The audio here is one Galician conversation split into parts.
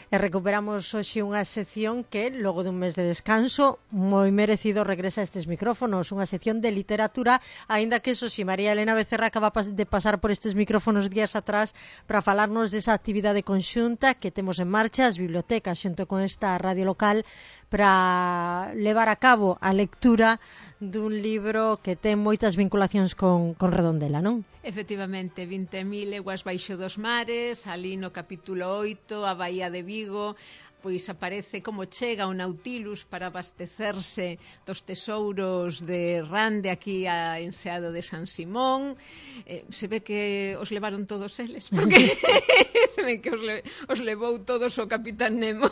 E recuperamos hoxe unha sección que, logo dun mes de descanso, moi merecido regresa a estes micrófonos, unha sección de literatura, aínda que eso si María Elena Becerra acaba de pasar por estes micrófonos días atrás para falarnos desa actividade conxunta que temos en marcha as bibliotecas xunto con esta radio local para levar a cabo a lectura dun libro que ten moitas vinculacións con Redondela, non? Efectivamente, 20.000 leguas baixo dos mares, ali no capítulo 8, a Baía de Vigo, pois aparece como chega o Nautilus para abastecerse dos tesouros de Rande aquí a Enseado de San Simón. Se ve que os levaron todos eles, porque se ve que os levou todos o Capitán Nemo.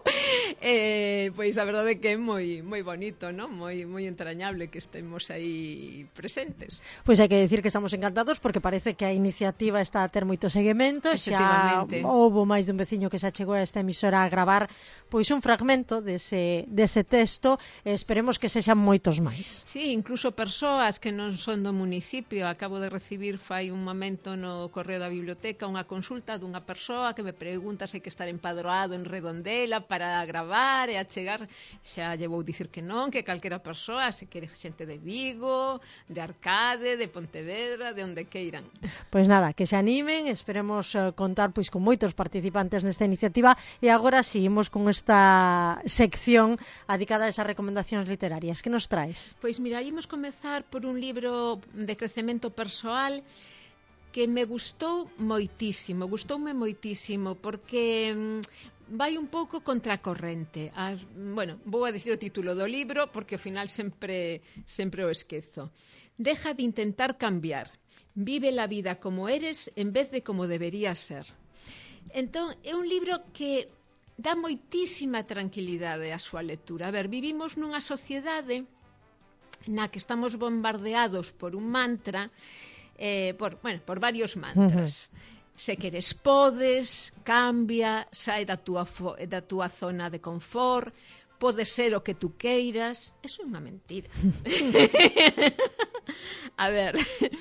Pois a verdade é que é moi bonito, non? Moi entrañable que estemos aí presentes. Pois hai que decir que estamos encantados porque parece que a iniciativa está a ter moito seguimento. Xa houbo máis dun veciño que se achegou a esta emisora a gravar pois un fragmento dese texto e esperemos que sexan moitos máis. Sí, incluso persoas que non son do municipio. Acabo de recibir fai un momento no correo da biblioteca unha consulta dunha persoa que me pregunta se hai que estar empadroado en Redondela para gravar e achegar. Xa lle vou dicir que non, que calquera persoa, se quere xente de Vigo, de Arcade, de Pontevedra, de onde queiran. Pois nada, que se animen, esperemos contar pois con moitos participantes nesta iniciativa e agora seguimos con esta sección dedicada a esas recomendacións literarias. Que nos traes? Pois mira, imos comezar por un libro de crecemento persoal que me gustoume moitísimo porque vai un pouco contra a corrente. Bueno, vou a dicir o título do libro porque ao final sempre o esquezo. Deja de intentar cambiar. Vive la vida como eres en vez de como deberías ser. Entón, é un libro que dá moitísima tranquilidade a súa lectura. A ver, vivimos nunha sociedade na que estamos bombardeados por un mantra, por varios mantras. Se queres podes, cambia, sae da túa zona de confort, podes ser o que tú queiras. Eso é unha mentira. A ver,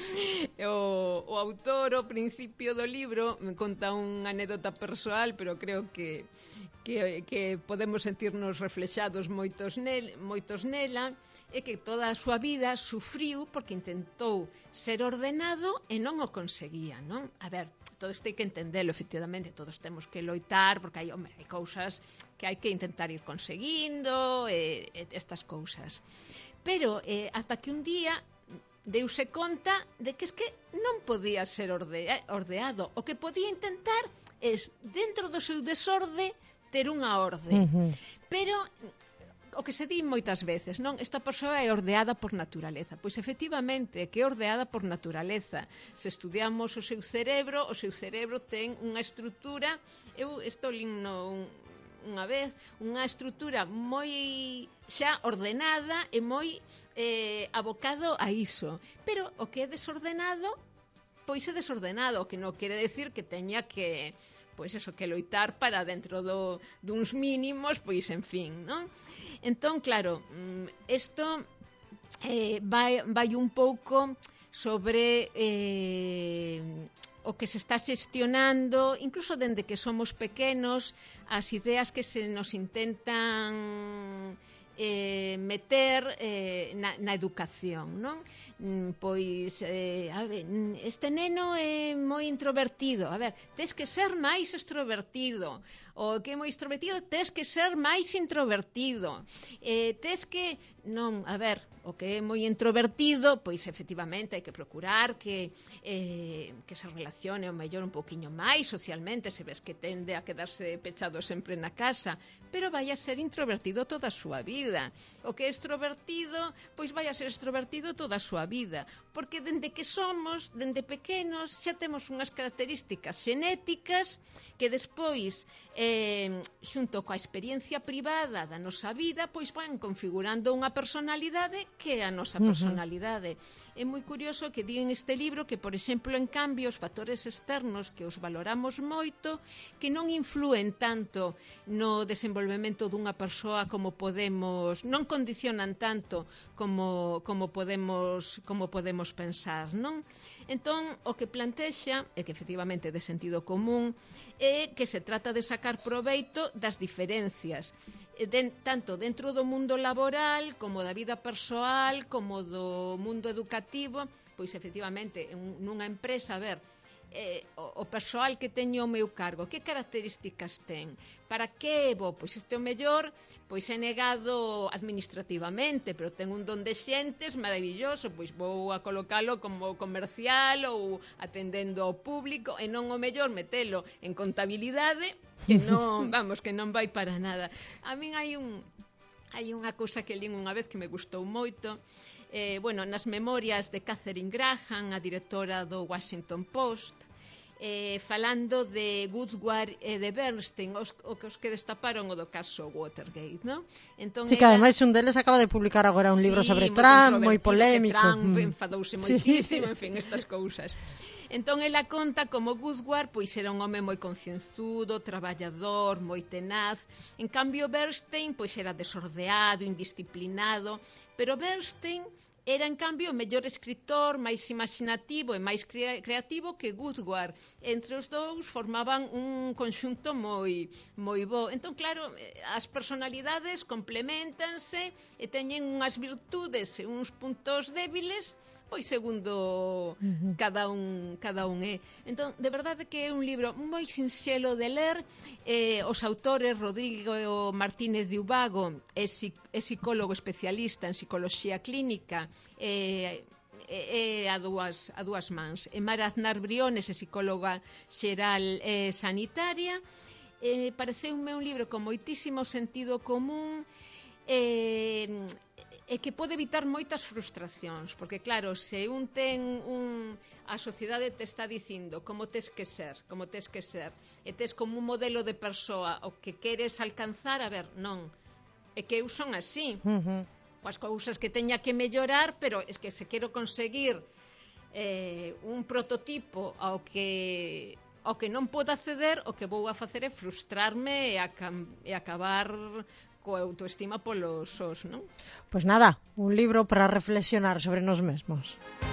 o autor ao principio do libro me conta unha anécdota persoal, pero creo que podemos sentirnos reflexados moitos nela, é que toda a súa vida sufriu porque intentou ser ordenado e non o conseguía, non? A ver, todo isto hai que entendelo, efectivamente, todos temos que loitar, porque hai cousas que hai que intentar ir conseguindo, estas cousas. Pero ata que un día deuse conta de que es que non podía ser ordeado. O que podía intentar é, dentro do seu desorde, ter unha orde. Pero o que se di moitas veces, non? Esta persoa é ordeada por naturaleza. Pois efectivamente, que é ordeada por naturaleza. Se estudiamos o seu cerebro ten unha estrutura, eu estou lindo unha vez, unha estrutura moi xa ordenada e moi abocado a iso. Pero o que é desordenado, pois é desordenado, o que non quere decir que teña que que loitar para dentro duns mínimos, pois en fin, non? Entón, claro, isto vai un pouco sobre o que se está xestionando, incluso dende que somos pequenos, as ideas que se nos intentan meter na educación, non? Pois, este neno é moi introvertido. A ver, tes que ser máis extrovertido. O que é moi extrovertido, tes que ser máis introvertido. Tes que... Non, a ver, o que é moi introvertido, pois efectivamente hai que procurar que se relacione o mellor un poquinho máis socialmente, se ves que tende a quedarse pechado sempre na casa, pero vai a ser introvertido toda a súa vida. O que é extrovertido, pois vai a ser extrovertido toda a súa vida, porque dende que somos, dende pequenos, xa temos unhas características xenéticas que despois, xunto coa experiencia privada da nosa vida, pois van configurando unha personalidade que é a nosa personalidade. É moi curioso que di en este libro que, por exemplo, en cambio, os factores externos que os valoramos moito, que non influen tanto no desenvolvemento dunha persoa como podemos, non condicionan tanto como podemos pensar, non? Entón, o que plantexa, é que efectivamente de sentido común, é que se trata de sacar proveito das diferencias, tanto dentro do mundo laboral, como da vida persoal, como do mundo educativo, pois efectivamente, nunha empresa, a ver, o persoal que teño o meu cargo, que características ten? Para que é bo? Pois este o mellor, pois é negado administrativamente, pero ten un don de xentes maravilloso, pois vou a colocalo como comercial ou atendendo ao público, e non o mellor metelo en contabilidade, que non, vamos, que non vai para nada. A min hai unha cousa que lín unha vez que me gustou moito, bueno, nas memorias de Catherine Graham, a directora do Washington Post, falando de Woodward e de Bernstein, os que destaparon o do caso Watergate, non? Entón, sí, que ademais un deles acaba de publicar agora un libro sobre Trump, moi polémico. Trump enfadouse moitísimo, en fin, estas cousas. Entón, ela conta como Woodward pois era un home moi concienzudo, traballador, moi tenaz. En cambio, Bernstein pois era desordeado, indisciplinado, pero Bernstein era, en cambio, o mellor escritor, máis imaginativo e máis creativo que Woodward. Entre os dous formaban un conxunto moi bo. Entón, claro, as personalidades complementanse e teñen unhas virtudes e uns puntos débiles, pois segundo cada un é. Entón, de verdade que é un libro moi sinxelo de ler. Os autores, Rodrigo Martínez de Ubago, é psicólogo especialista en psicoloxía clínica, a dúas mans. E Mara Aznar Briones, é psicóloga xeral sanitaria. Pareceume un libro con moitísimo sentido común, e que pode evitar moitas frustracións, porque claro, se un ten a sociedade te está dicindo como tes que ser, e tes como un modelo de persoa o que queres alcanzar, a ver, non, é que eu son así, coas cousas que teña que mellorar, pero é que se quero conseguir un prototipo ao que non podo acceder, o que vou a facer é frustrarme e acabar coa autoestima polos sós, non? Pois nada, un libro para reflexionar sobre nós mesmos.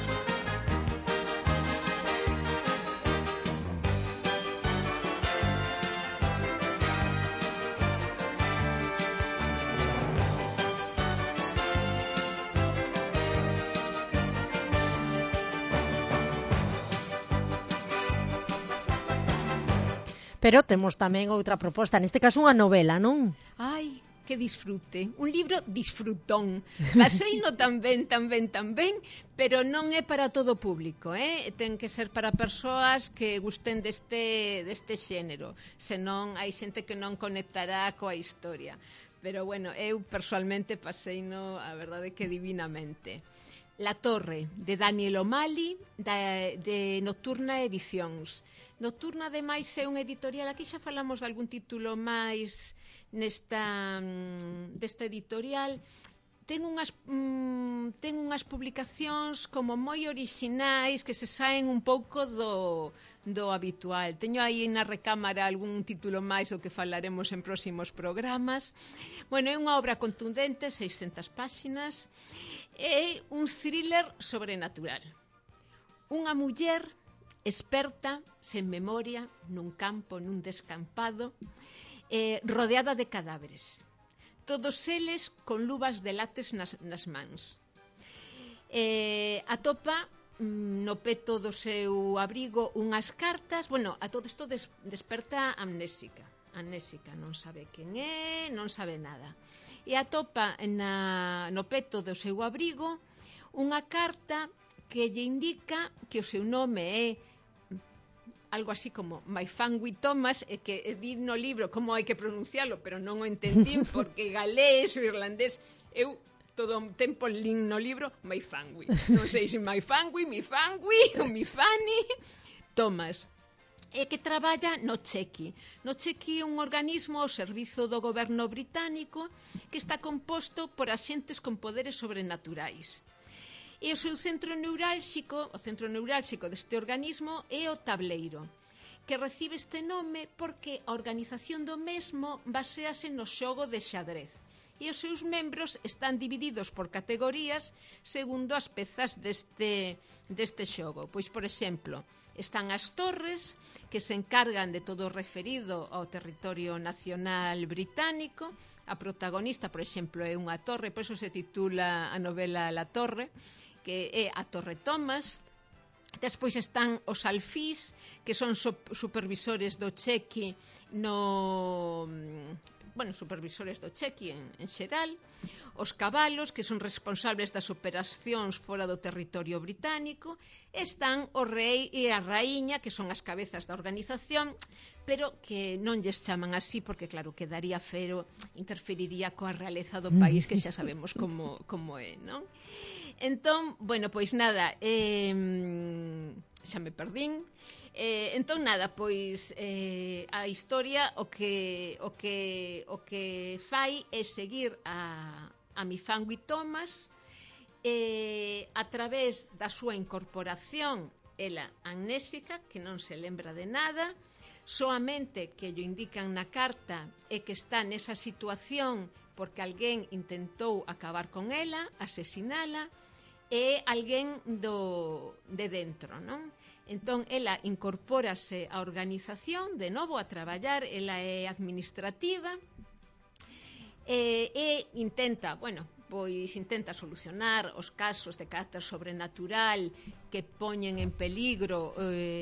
Pero temos tamén outra proposta, neste caso unha novela, non? Ai, que disfrute, un libro disfrutón. Paseino tan ben, pero non é para todo o público, ten que ser para persoas que gusten deste xénero, senón hai xente que non conectará coa historia. Pero bueno, eu persoalmente paseino, a verdade que divinamente. La Torre, de Daniel O'Malley, de Nocturna Edicións. Nocturna, ademais, é un editorial, aquí xa falamos de algún título máis desta editorial. Ten unhas publicacións como moi orixinais que se saen un pouco do habitual. Teño aí na recámara algún título máis do que falaremos en próximos programas. Bueno, é unha obra contundente, 600 páxinas. É un thriller sobrenatural. Unha muller experta, sen memoria, nun campo, nun descampado, rodeada de cadáveres. Todos eles con luvas de látex nas mans. Atopa no peto do seu abrigo unhas cartas. Bueno, a todo isto desperta amnésica, non sabe quen é, non sabe nada. E atopa no peto do seu abrigo unha carta que lle indica que o seu nome é algo así como My Fangui Thomas, e que di no libro como hai que pronuncialo, pero non o entendín porque galés ou irlandés, eu todo o tempo lín no libro My Fangui, non sei se My Fangui, Mi Fangui ou Mi Fanny Thomas, e que traballa no Chequi. No Chequi é un organismo ao servizo do goberno británico que está composto por axentes con poderes sobrenaturais. E o seu centro neurálxico deste organismo é o tableiro, que recibe este nome porque a organización do mesmo basease no xogo de xadrez e os seus membros están divididos por categorías segundo as pezas deste xogo. Pois, por exemplo, están as torres, que se encargan de todo o referido ao territorio nacional británico. A protagonista, por exemplo, é unha torre, por iso se titula a novela La Torre, que é a Torre Thomas. Despois están os alfís, que son supervisores do cheque supervisores do cheque en xeral, os cabalos, que son responsables das operacións fora do territorio británico, están o rei e a raíña, que son as cabezas da organización, pero que non lles chaman así, porque claro, quedaría fero, interferiría coa realeza do país, que xa sabemos como é, non? Entón, pois nada, xa me perdín. Entón nada, pois a historia o que fai é seguir a Mifangui Thomas a través da súa incorporación, ela amnésica, que non se lembra de nada, soamente que lle indican na carta é que está nesa situación porque alguén intentou acabar con ela, asesinala, e alguén de dentro, non? Entón, ela incorpórase á organización, de novo, a traballar, ela é administrativa, e intenta, intenta solucionar os casos de carácter sobrenatural que poñen en peligro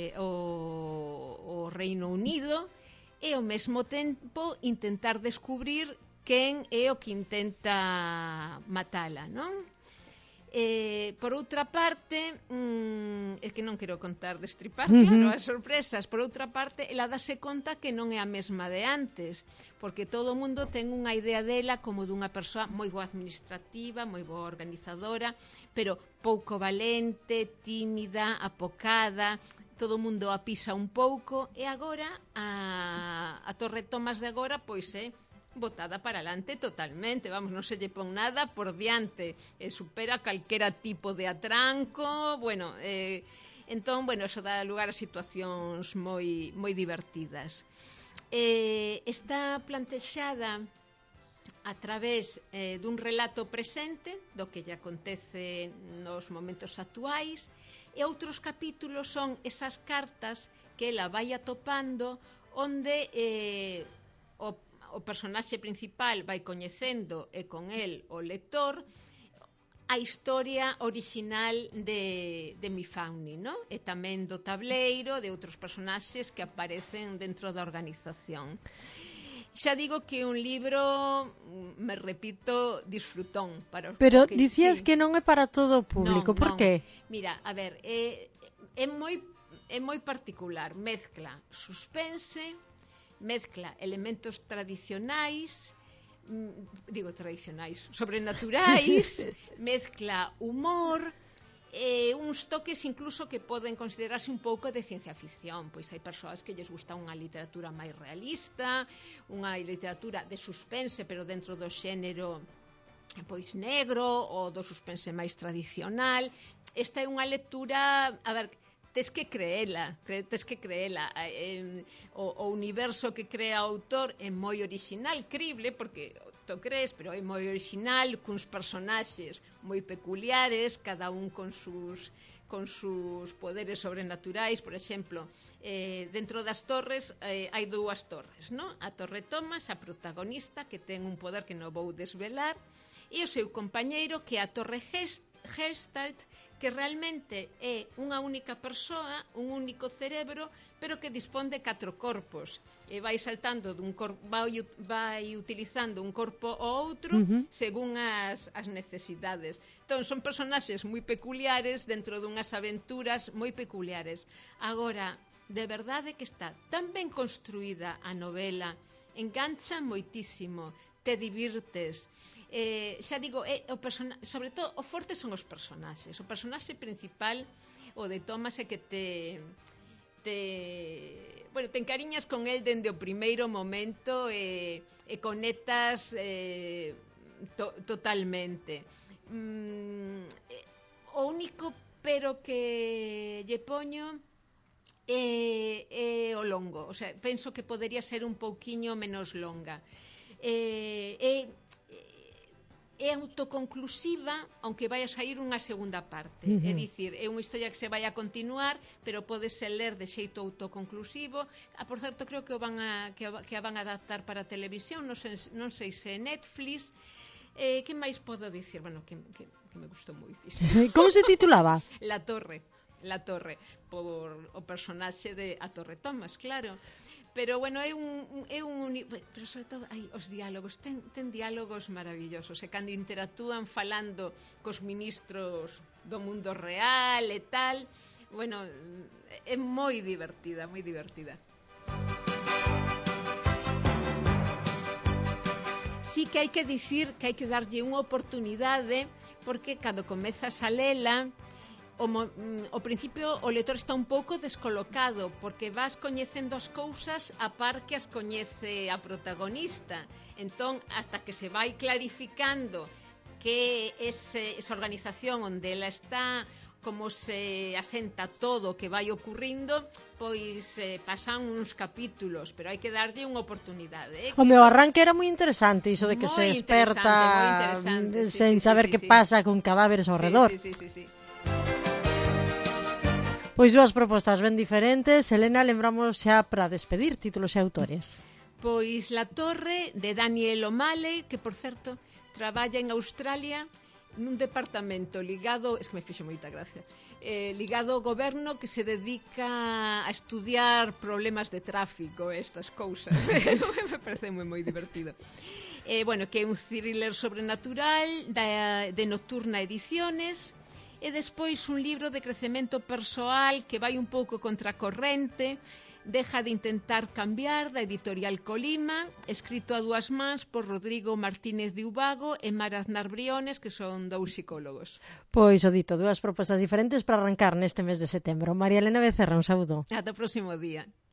o Reino Unido, e ao mesmo tempo intentar descubrir quen é o que intenta matala, non? Por outra parte, é que non quero contar destripar, claro, as sorpresas. Por outra parte, ela dase conta que non é a mesma de antes, porque todo o mundo ten unha idea dela como dunha persoa moi boa administrativa, moi boa organizadora, pero pouco valente, tímida, apocada, todo o mundo a pisa un pouco, e agora a Torre Thomas de agora pois é botada para alante totalmente, vamos, non se lle pon nada por diante, supera calquera tipo de atranco, entón, eso dá lugar a situacións moi divertidas. Está plantexada a través dun relato presente do que lle acontece nos momentos actuais, e outros capítulos son esas cartas que ela vai atopando onde o personaxe principal vai coñecendo e con el o lector a historia orixinal de Mifangui, non? E tamén do tableiro, de outros personaxes que aparecen dentro da organización. Xa digo que é un libro, me repito, disfrutón. Pero dicías que non é para todo o público, por qué? Mira, a ver, é moi particular, mezcla suspense, mezcla elementos tradicionais, sobrenaturais, mezcla humor, uns toques incluso que poden considerarse un pouco de ciencia ficción, pois hai persoas que lles gusta unha literatura máis realista, unha literatura de suspense, pero dentro do xénero pois negro, ou do suspense máis tradicional. Esta é unha lectura, a ver, tes que creela. O universo que crea o autor é moi orixinal, crible, porque to crees, pero é moi orixinal, cuns personaxes moi peculiares, cada un con sus poderes sobrenaturais. Por exemplo, dentro das torres hai dúas torres, non? A Torre Thomas, a protagonista, que ten un poder que non vou desvelar, e o seu compañeiro, que é a Torre Gestalt, que realmente é unha única persoa, un único cerebro, pero que dispón de 4 corpos, e vai saltando dun corpo, vai utilizando un corpo ao outro según as necesidades. Entón, son personaxes moi peculiares dentro dunhas aventuras moi peculiares. Agora, de verdade que está tan ben construída a novela, engancha moitísimo, te divirtes. Xa digo, sobre todo o forte son os personaxes. O personaxe principal, o de Thomas, é que te encariñas con el dende o primeiro momento e conectas totalmente. O único pero que lle poño é o longo, o sea, penso que podería ser un pouquiño menos longa. É autoconclusiva, aunque vai a sair unha segunda parte. É dicir, é unha historia que se vai a continuar, pero podese ler de xeito autoconclusivo. Por certo, creo que a van a adaptar para a televisión, non sei se Netflix. Que máis podo dicir? Bueno, que me gustou moitísimo. Como se titulaba? La Torre, por o personaxe de A Torre Thomas, claro. Pero, bueno, é un pero sobre todo, os diálogos, ten diálogos maravillosos, e cando interactúan falando cos ministros do mundo real e tal, bueno, é moi divertida, moi divertida. Sí que hai que dicir que hai que darlle unha oportunidade, porque cando comezas a lela, ao principio o lector está un pouco descolocado, porque vas coñecendo as cousas a par que as coñece a protagonista. Entón, hasta que se vai clarificando que esa organización onde ela está, como se asenta todo o que vai ocurrindo, pois pasan uns capítulos, pero hai que darlle unha oportunidade. O meu arranque era moi interesante, iso de que se desperta sen saber que pasa con cadáveres ao redor. Sí. Pois dúas propostas ben diferentes. Elena, lembramos xa para despedir títulos e autores. Pois La Torre, de Daniel O'Malley, que, por certo, traballa en Australia nun departamento ligado, es que me fixo moita gracia, ligado ao goberno, que se dedica a estudiar problemas de tráfico, estas cousas. Me parece moi divertido. Bueno, que é un thriller sobrenatural de Nocturna Ediciones. E despois un libro de crecemento persoal que vai un pouco contracorrente, Deja de intentar cambiar, da editorial Colima, escrito a dúas mans por Rodrigo Martínez de Ubago e Mara Aznar Briones, que son dous psicólogos. Pois o dito, dúas propostas diferentes para arrancar neste mes de setembro. María Elena Becerra, un saúdo. Ata o próximo día.